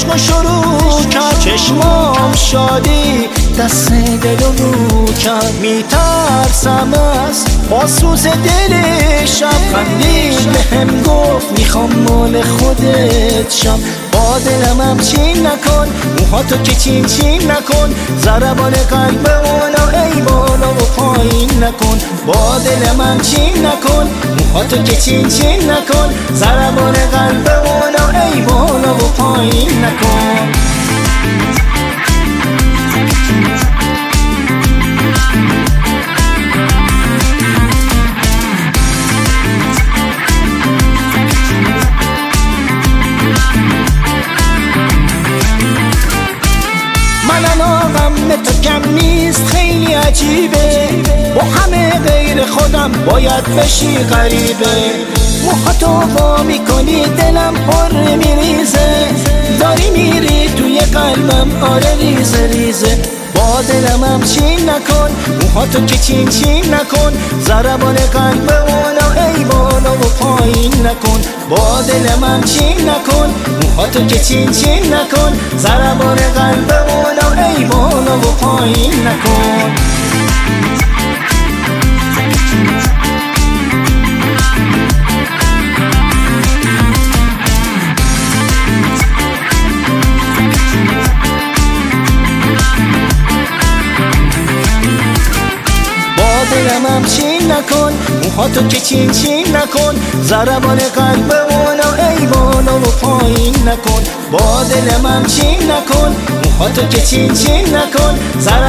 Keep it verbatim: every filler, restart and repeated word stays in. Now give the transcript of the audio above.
عشق شروع کرد، چشمام شادی دست دلو رو کرد. میترسم از باسوز دلشم، خندید بهم گفت میخوام مال خودت شم. با دلم هم چین نکن، موهاتو که چین چین نکن، ضربان قلب اونا ای بالا و پایین نکن. با دلم هم چین نکن، موهاتو که چین چین نکن، ضربان قلب اونا ای بالا و پایین نکن. من علاقم به تو کم نیست، خیلی عجیبه، با همه غیر خودم باید بشی غریبه. موهاتو وا میکنی دلم پر میریزه، داری میری توی قلبم آره ریزه ریزه. با دلم هم چین نکن، موهاتو که چین چین نکن، ضربان قلب اونا ای بالا و پایین نکن. با دلم هم چین نکن، موهاتو که چین چین نکن، ضربان قلب اونا ای بالا و پایین نکن. دلم هم چین نکن، موهاتو که چین چین نکن، ضربان قلب اونا ای بالا و پایین نکن. با دلم هم چین نکن، موهاتو که چین چین نکن،